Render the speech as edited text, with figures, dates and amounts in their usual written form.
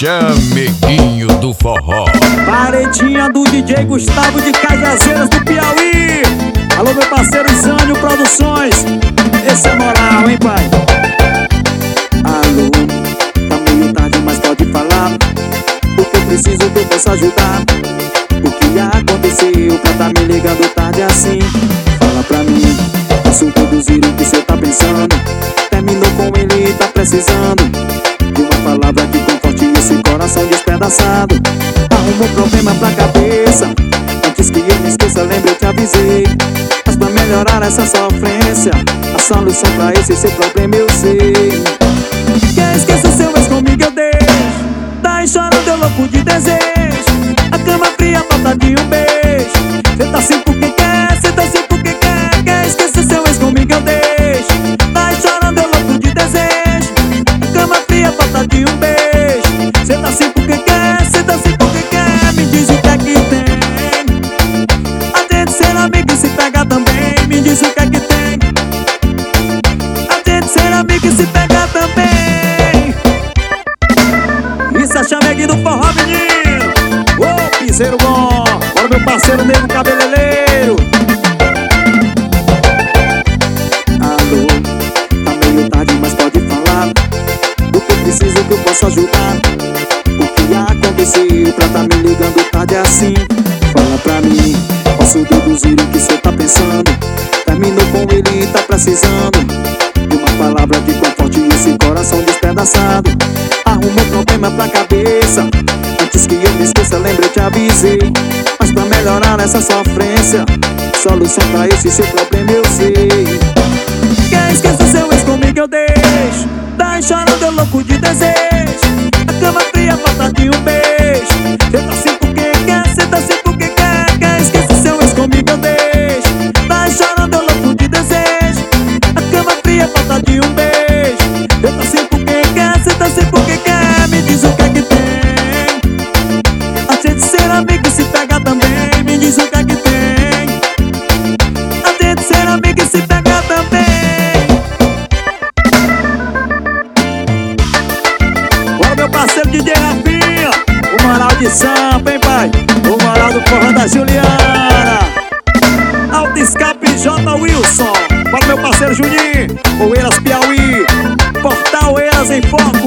Chameguinho do forró. Paredinha do DJ Gustavo de Cajazeiras do Piauí. Alô, meu parceiro Isânio Produções. Esse é moral, hein, pai? Alô, tá meio tarde, mas pode falar. O que eu preciso que eu possa ajudar. O que aconteceu pra tá me ligando tarde assim? Fala pra mim, posso produzir o que cê tá pensando. Terminou com ele, tá precisando de uma palavra que conforte esse coração despedaçado. Arrumou problema pra cabeça. Antes que eu me esqueça, lembra, eu te avisei. Mas pra melhorar essa sofrência, a solução pra esse seu problema eu sei. Quer esquecer seu ex, comigo eu deixo. Tá aí chorando, eu louco de desejo. A cama fria, falta de um beijo. Cê tá assim porque quer, cê tá assim porque quer. Quer esquecer seu ex, comigo eu deixo. Tá aí chorando, eu louco de desejo. A cama fria, falta de um beijo. Cê tá assim porque quer, cê tá assim porque quer. Me diz o que é que tem. A gente ser amigo e se pega também. Me diz o que é que tem. A gente ser amigo e se pega também. Isso é chameguinho do forró, menino. Ô, piseiro bom. Bora, meu parceiro Nego Cabeleireiro. Alô, tá meio tarde, mas pode falar. O que eu preciso que eu possa ajudar. O que aconteceu pra tá me ligando tarde assim? Fala pra mim, posso deduzir o que cê tá pensando. Terminou com ele e tá precisando de uma palavra que conforte esse coração despedaçado. Arrumou problema pra cabeça. Antes que eu me esqueça, lembra, eu te avisei. Mas pra melhorar essa sofrência, solução pra esse seu problema eu sei. Quer esquecer seu ex, comigo eu deixo. Tá aí chorando, eu louco de desejo. A cama fria, falta de um beijo. Cê tá assim porque quer, cê tá assim porque quer. Quer esquecer seu ex, comigo eu deixo. Tá aí chorando, eu louco de desejo. A cama fria, falta de um beijo. Cê tá assim porque quer, cê tá assim porque quer. Me diz o que é que tem. A gente ser amigo e se pega também. Me diz o que é que tem. A gente ser amigo e se pega também. Bora, meu parceiro DJ Rafinha. O moral de Sampa, hein, pai? O moral do forró da Juliana. Alto Escape J. Wilson. Bora, meu parceiro Juninho. Oeiras Piauí. Portal Oeiras em Foco.